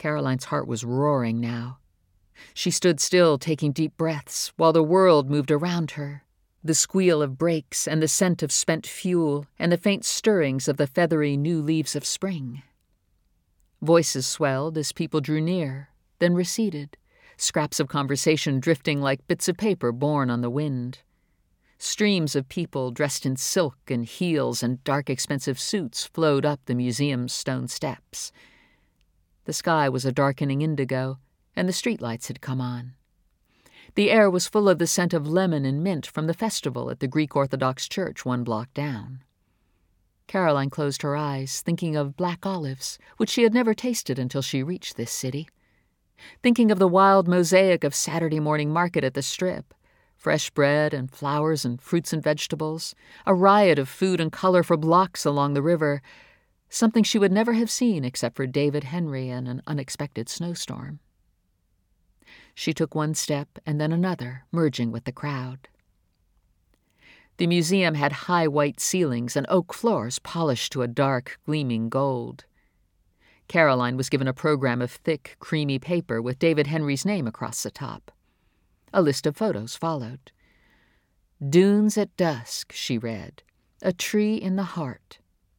Caroline's heart was roaring now. She stood still, taking deep breaths, while the world moved around her. The squeal of brakes and the scent of spent fuel and the faint stirrings of the feathery new leaves of spring. Voices swelled as people drew near, then receded, scraps of conversation drifting like bits of paper borne on the wind. Streams of people dressed in silk and heels and dark expensive suits flowed up the museum's stone steps. The sky was a darkening indigo, and the streetlights had come on. The air was full of the scent of lemon and mint from the festival at the Greek Orthodox Church 1 block down. Caroline closed her eyes, thinking of black olives, which she had never tasted until she reached this city. Thinking of the wild mosaic of Saturday morning market at the Strip, fresh bread and flowers and fruits and vegetables, a riot of food and color for blocks along the river, something she would never have seen except for David Henry and an unexpected snowstorm. She took one step and then another, merging with the crowd. The museum had high white ceilings and oak floors polished to a dark, gleaming gold. Caroline was given a program of thick, creamy paper with David Henry's name across the top. A list of photos followed. "Dunes at dusk," she read. "A tree in the heart."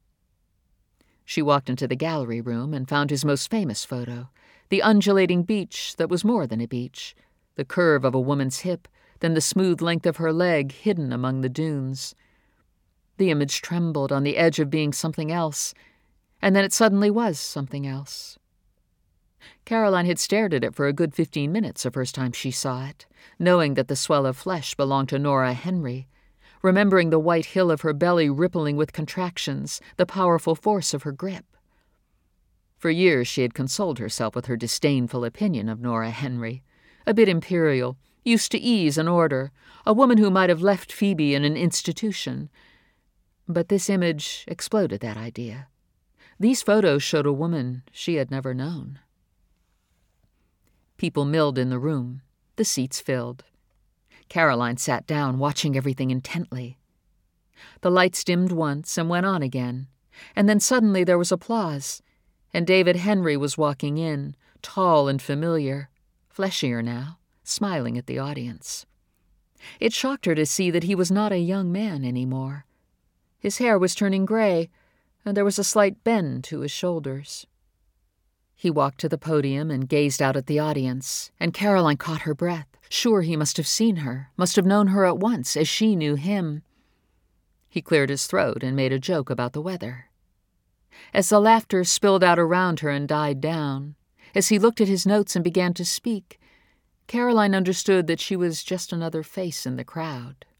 She walked into the gallery room and found his most famous photo, the undulating beach that was more than a beach, the curve of a woman's hip, then the smooth length of her leg hidden among the dunes. The image trembled on the edge of being something else, and then it suddenly was something else. Caroline had stared at it for a good 15 minutes the first time she saw it, knowing that the swell of flesh belonged to Nora Henry, remembering the white hill of her belly rippling with contractions, the powerful force of her grip. For years she had consoled herself with her disdainful opinion of Nora Henry, a bit imperial, used to ease and order, a woman who might have left Phoebe in an institution. But this image exploded that idea. These photos showed a woman she had never known. People milled in the room, the seats filled. Caroline sat down, watching everything intently. The lights dimmed once and went on again, and then suddenly there was applause, and David Henry was walking in, tall and familiar, fleshier now, smiling at the audience. It shocked her to see that he was not a young man anymore. His hair was turning gray, and there was a slight bend to his shoulders. He walked to the podium and gazed out at the audience, and Caroline caught her breath, sure he must have seen her, must have known her at once as she knew him. He cleared his throat and made a joke about the weather. As the laughter spilled out around her and died down, as he looked at his notes and began to speak, Caroline understood that she was just another face in the crowd.